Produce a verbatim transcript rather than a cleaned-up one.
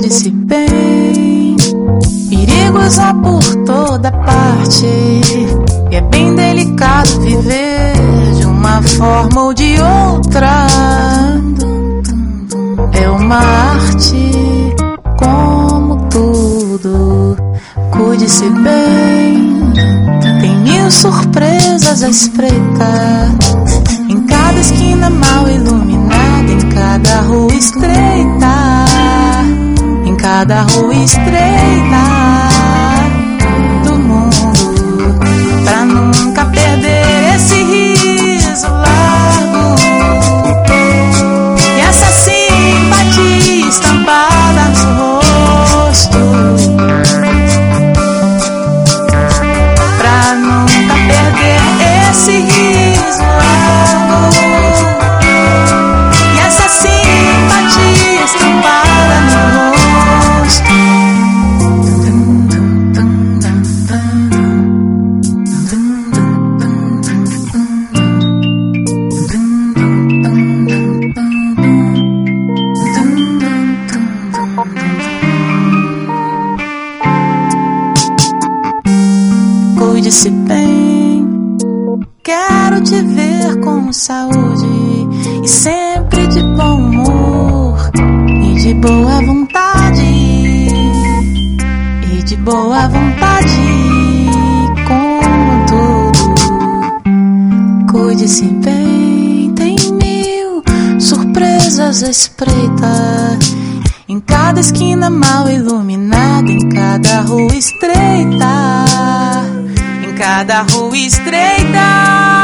Cuide-se bem, perigos há por toda parte, e é bem delicado viver de uma forma ou de outra. É uma arte como tudo. Cuide-se bem, tem mil surpresas à espreita, em cada esquina mal iluminada, em cada rua estreita, em cada rua estreita do mundo, pra nunca perder esse riso largo e essa simpatia estampada no rosto, pra nunca perder esse riso largo e essa simpatia estampada no rosto. Cuide-se bem, quero te ver com saúde e sempre de bom humor e de boa vontade, e de boa vontade com tudo. Cuide-se bem, tem mil surpresas à espreita, em cada esquina mal iluminada, em cada rua estreita, em cada rua estreita.